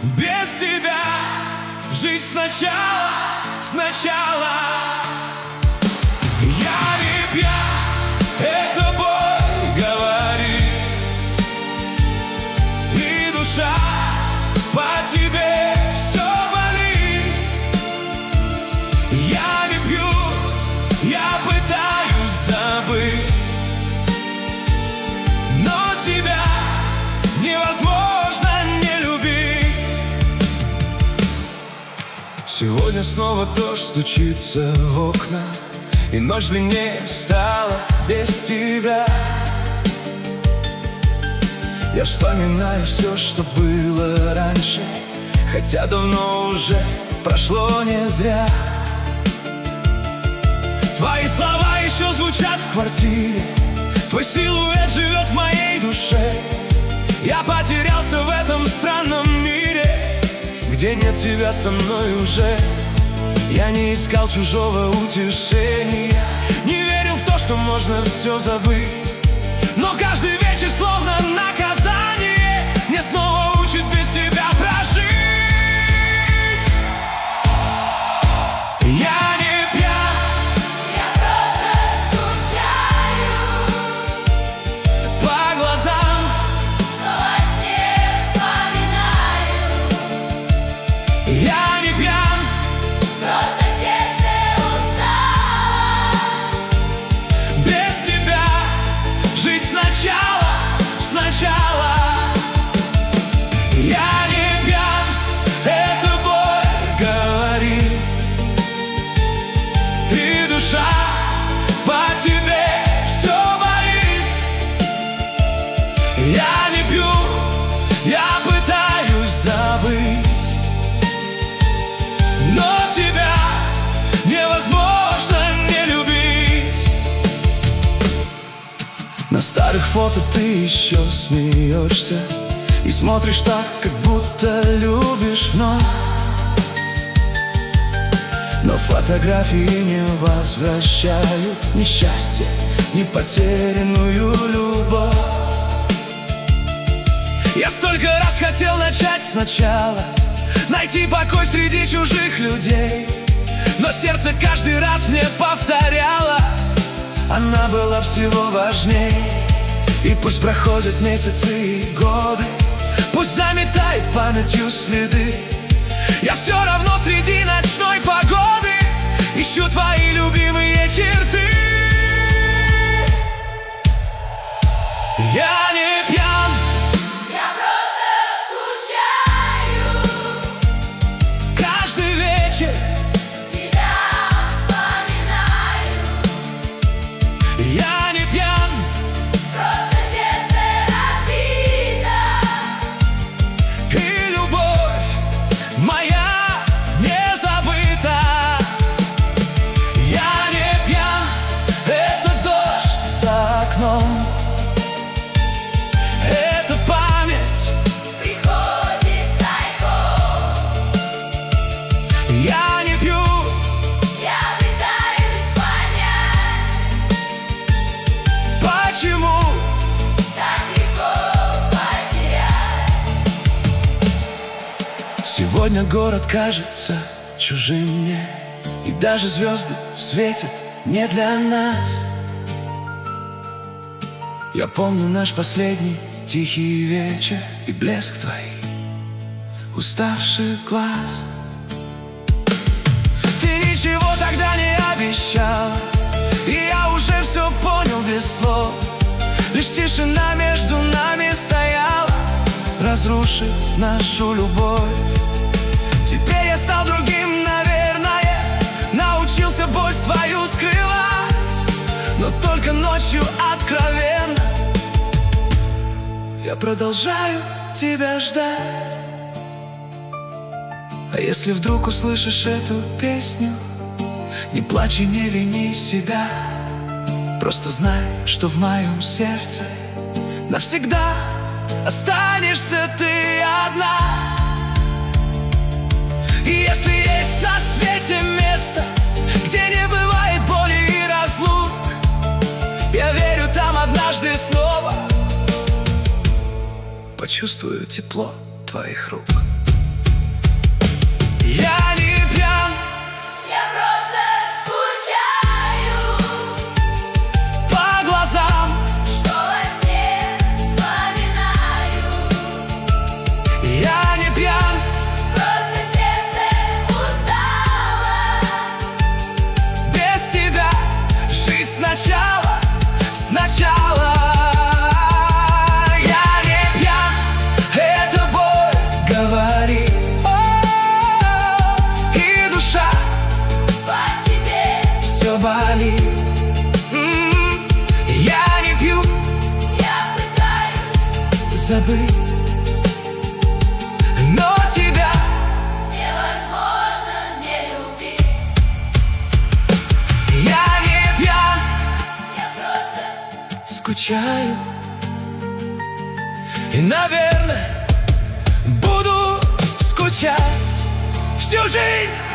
Без тебя жить сначала. Я не пьян, это боль говорит, и душа по тебе все болит. Я не пью, я пытаюсь забыть, но тебя невозможно не любить. Сегодня снова дождь стучится в окна, и ночь длиннее стала без тебя. Я вспоминаю все, что было раньше, хотя давно уже прошло не зря. Твои слова еще звучат в квартире, твой силуэт живет в моей душе. Я потерялся в этом странном мире, где нет тебя со мной уже. Я не искал чужого утешения, не верил в то, что можно все забыть. Но каждый вечер словно наказание мне снова учит без тебя прожить. Я не пьян, я просто скучаю по глазам, что во сне вспоминаю. я не пьян, Просто сердце устало без тебя жить сначала. Я не пьян, это боль говорит, и душа по тебе все болит. Я не пью, я пытаюсь забыть, но тебя невозможно не любить. На старых фото ты еще смеешься и смотришь так, как будто любишь вновь. Но фотографии не возвращают ни счастья, ни потерянную любовь. Я столько раз хотел начать сначала, найти покой среди чужих людей, но сердце каждый раз мне повторяло: она была всего важней. И пусть проходят месяцы и годы, пусть заметает памятью следы, я все равно среди ночной погоды ищу твои любимые черты. Я не пьян, Я просто скучаю, каждый вечер тебя вспоминаю. я не пьян, Просто сердце разбито, и любовь моя не забыта. Я не пьян, это дождь за окном, это память. приходит тайком. Я не пью, Я пытаюсь понять, почему так легко потерять. сегодня город кажется чужим мне, и даже звезды светят не для нас. Я помню наш последний тихий вечер и блеск твоих уставших глаз. Ты ничего тогда не обещал, и я уже все понял без слов. Лишь тишина между нами стояла, разрушив нашу любовь. Теперь я стал другим, наверное, научился боль свою скрывать, но только ночью откровенно я продолжаю тебя ждать. А если вдруг услышишь эту песню, не плачь и не вини себя, просто знай, что в моем сердце навсегда останешься ты одна. И если есть на свете место, где не бывает боли и разлук, я верю, там однажды снова почувствую тепло твоих рук. Я не пьян, Я просто скучаю по глазам. Что во сне вспоминаю Я не пьян, Просто сердце устало без тебя жить сначала, сначала. Я не пьян, это боль говорит, и душа по тебе все болит. Я не пью, Я пытаюсь забыть, но тебя Невозможно не любить я не пьян, Я просто скучаю. И, наверное, буду скучать всю жизнь.